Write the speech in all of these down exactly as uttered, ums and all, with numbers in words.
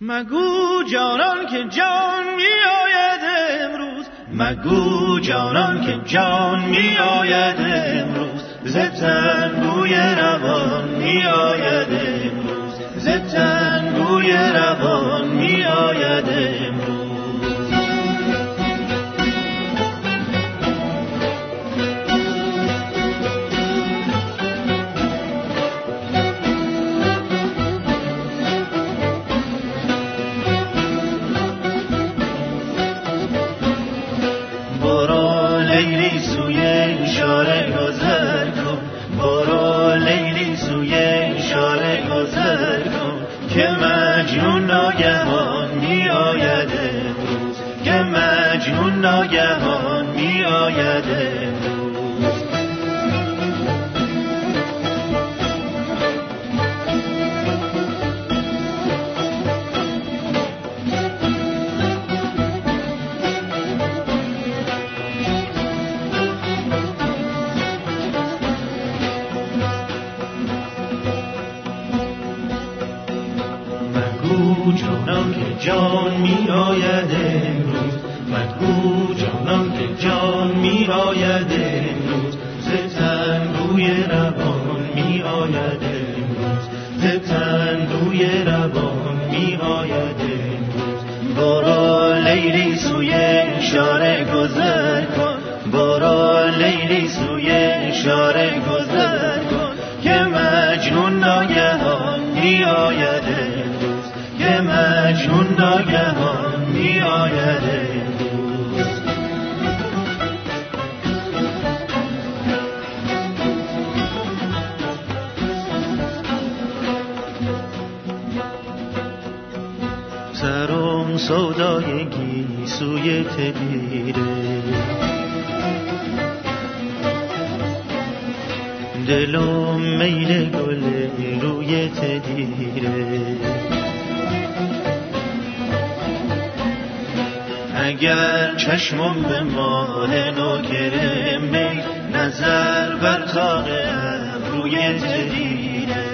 مگو جانان که جان می آید امروز، مگو جانان که جان می آید امروز، ز تن بوی روان می آید امروز، ز تن بوی روان می آید امروز. ناگهان می آید امروز، که مجنون ناگهان می آید امروز. جانان که جان می آید امروز، مگو جانان که جان می آید امروز، ز تن بوی روان می آید امروز، ز تن بوی روان می آید امروز. برو لیلی سوی اشاره گذر کن، برو لیلی سوی اشاره گذر کن، که مجنون ناگهان می آید امروز، که مجنون ناگهان می آید امروز. سرم سودای گیسوی تدیره، دلم میل گل روی تدیره. اگر چشمم به ماه نوکر می، نظر بر تاق ابروی تدیره.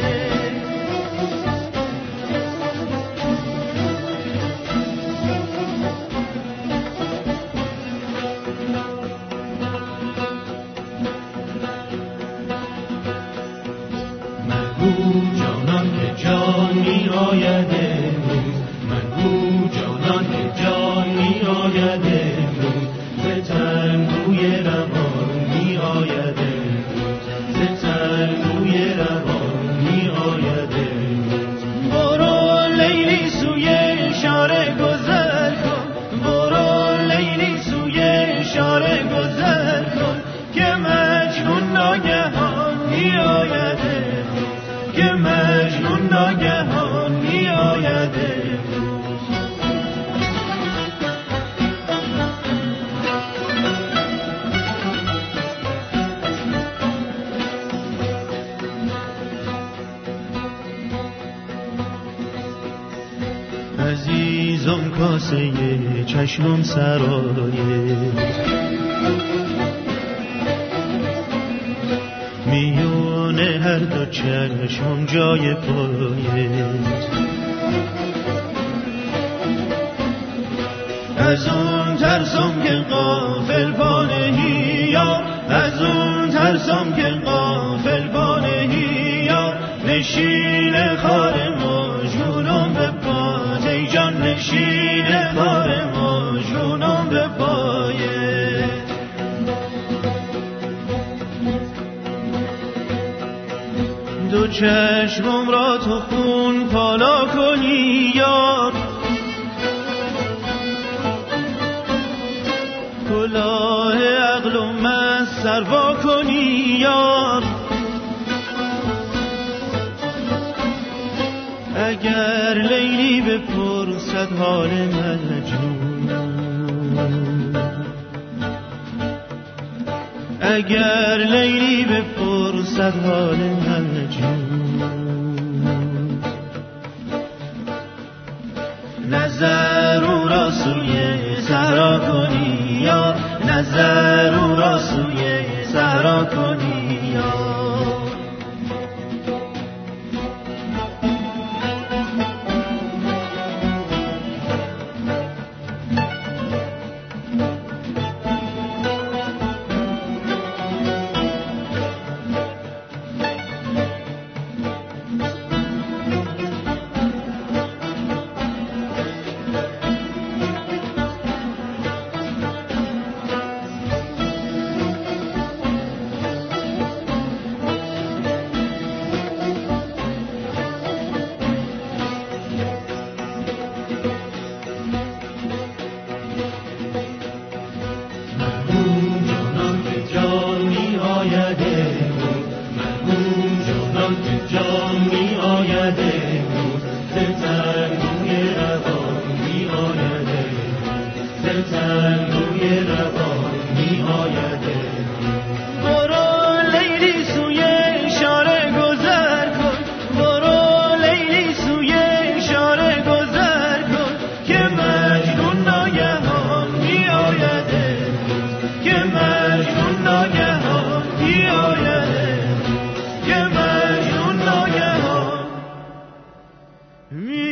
مگو جانان که جان می آید امروز، مگو جانان که جان می آید امروز، ز تن بوی روان می آید امروز، ز تن بوی روان می آید امروز. برو لیلی سوی اشاره گذر کن، برو لیلی سوی اشاره گذر کن، که مجنون ناگهان می آید امروز، که مجنون ناگهان می آید امروز. عزیزم کاسه چشمم سرایه، میونه هر دو چشمم جای پایت. از اون ترسم که غافل پانهی یا، از اون ترسم که غافل پانهی یا، نشین خار مجنونم به پایت. ای جان نشین خار مجنونم به پایت. دو چشمم را تو خون پالا کنی یار، کلاه عقلم از سر وا کنی یار. اگر لیلی بپرسد حال مجنون، اگر لیلی بپرسد حال مجنون، نظر او را سوی صحرا کنی یار، نظر او را سوی صحرا کنی یار. مجنون ناگهان بیاید، یه مجنون ناگهان.